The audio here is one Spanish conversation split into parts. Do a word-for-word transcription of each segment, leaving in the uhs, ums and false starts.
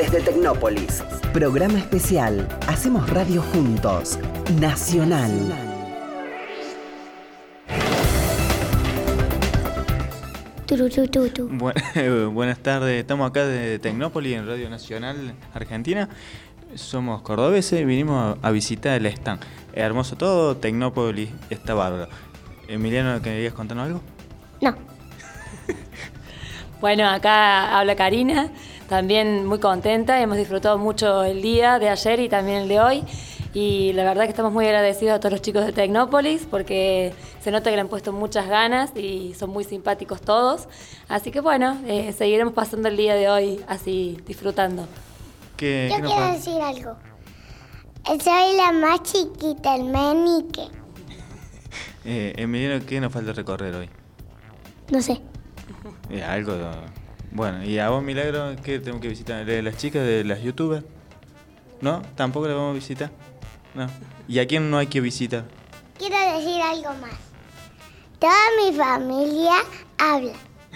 desde Tecnópolis. Programa especial. Hacemos radio juntos. Nacional. Bu- buenas tardes, estamos acá de Tecnópolis en Radio Nacional Argentina. Somos cordobeses, vinimos a visitar el stand. Es hermoso todo, Tecnópolis está bárbaro. Emiliano, ¿querías contarnos algo? No. Bueno, acá habla Karina, también muy contenta, hemos disfrutado mucho el día de ayer y también el de hoy. Y la verdad que estamos muy agradecidos a todos los chicos de Tecnópolis porque se nota que le han puesto muchas ganas y son muy simpáticos todos. Así que bueno, eh, seguiremos pasando el día de hoy así disfrutando. ¿Qué, Yo qué quiero nos decir algo. Soy la más chiquita, el menique. eh, Emiliano, ¿qué nos falta recorrer hoy? No sé. Eh, algo. Bueno, ¿y a vos, Milagro, qué tengo que visitar? ¿De las chicas, de las youtubers? ¿No? ¿Tampoco las vamos a visitar? No. ¿Y a quién no hay que visitar? Quiero decir algo más. Toda mi familia habla.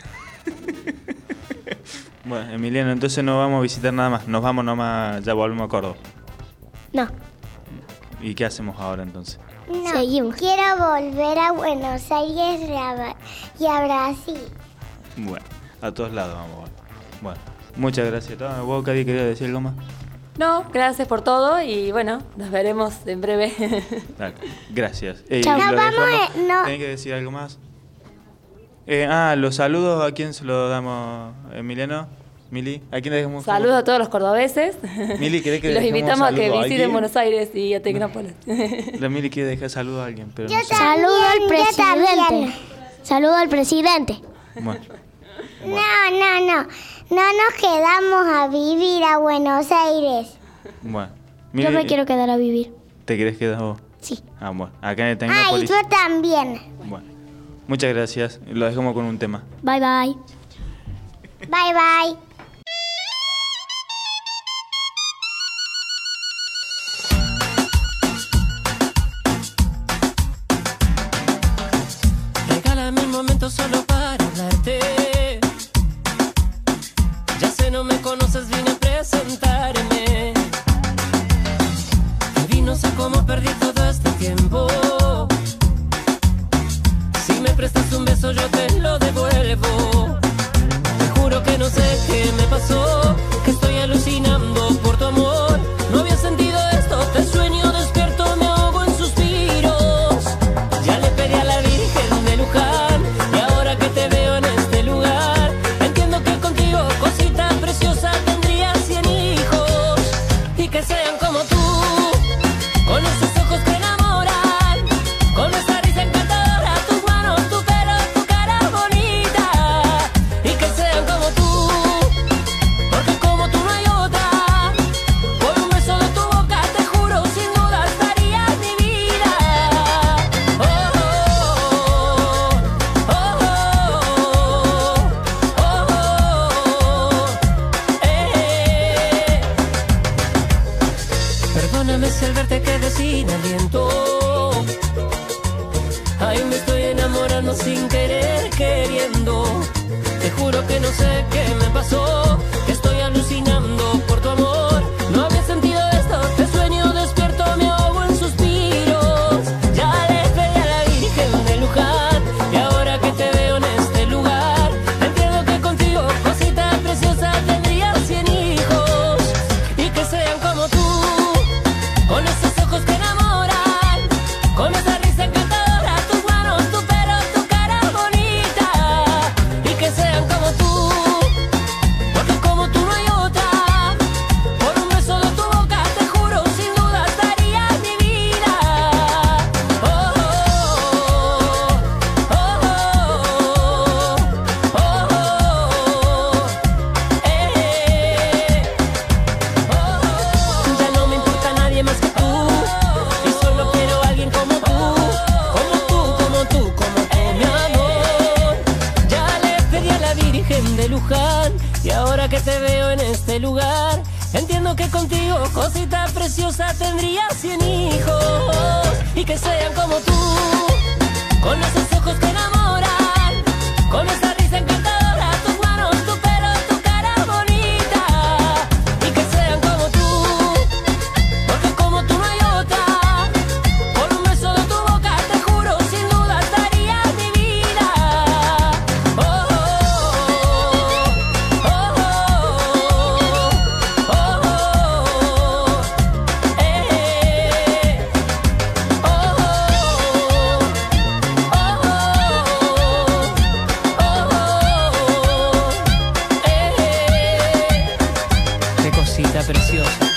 Bueno, Emiliano, entonces no vamos a visitar nada más. Nos vamos nomás, ya volvemos a Córdoba. No. ¿Y qué hacemos ahora entonces? No. Seguimos. Quiero volver a Buenos Aires y a Brasil. Bueno, a todos lados vamos. Bueno, muchas gracias a todos. ¿Vos, Cari, querías decir algo más? No, gracias por todo y bueno, nos veremos en breve. Dale, gracias. Eh, Chao. lo Nos vamos, dejamos. eh, no. ¿Tenés que decir algo más? Eh, ah, los saludos, ¿a quién se los damos, Emiliano? Mili, ¿a quién le dejamos? Saludos a todos los cordobeses. Mili, ¿querés que y los dejemos invitamos a que saludo a visiten alguien? Buenos Aires y a Tecnópolis. La Mili quiere dejar saludo a alguien, pero Yo no sé. también, Saludo al yo presidente. también. Saludo al presidente. Bueno, No, no, no. No nos quedamos a vivir a Buenos Aires. bueno. Yo me quiero quedar a vivir. ¿Te querés quedar vos? Sí. Ah, bueno. Acá en Ah, y Tecnópolis. yo también. Bueno. Muchas gracias. Lo dejamos con un tema. Bye bye. Bye, bye. Regálame un momento solo para hablarte. Ya sé, no me conoces, vine a presentarme. Te vi, no sé cómo perdí todo este tiempo. Si me prestas un beso yo te lo devuelvo. Te juro que no sé qué me pasó, que estoy alucinando por tu amor. No había sentido esto, te sueño despierto, me ahogo en suspiros. Ya le pedí a la Virgen de Luján y ahora que te veo en este lugar, entiendo que contigo, cosita preciosa, tendría cien hijos y que sean como tú, con esos ojos que enamoran, con esa risa encantadora, tus manos, tu pelo, tu cara bonita y que sean como tú, porque como tú no hay otra. Por un beso de tu boca te juro sin duda estaría mi vida. Oh, oh, oh, oh, oh, eh. Perdóname si al verte quedé sin aliento. Ay, me estoy enamorando sin querer, queriendo. Te juro que no sé qué me pasó, que estoy alucinando por tu amor. No había sentido esto, te sueño despierto, me ahogo en suspiros. Ya le pedí a la Virgen de Luján y ahora que te veo en este lugar, entiendo que contigo, cosita preciosa, tendría cien hijos y que sean como tú, con esos ojos que enamoran, con esa risa encantadora, tus manos, tu pelo, tu cara bonita y que sean como tú, porque como tú no hay otra. Por un beso de tu boca te juro sin duda estaría mi vida. Oh, oh, oh, oh, oh, eh. Ya no me importa nadie más que tú y solo quiero a alguien como tú, como tú, como tú, como tú, mi amor. Ya le pedí a la Virgen de Luján y ahora que te veo en este lugar, entiendo que contigo, cosita preciosa, tendría cien hijos y que sean como tú, con esos ojos que enamoran, con esa risa encantadora, tus manos, tu pelo, tu cara bonita y que preciosa.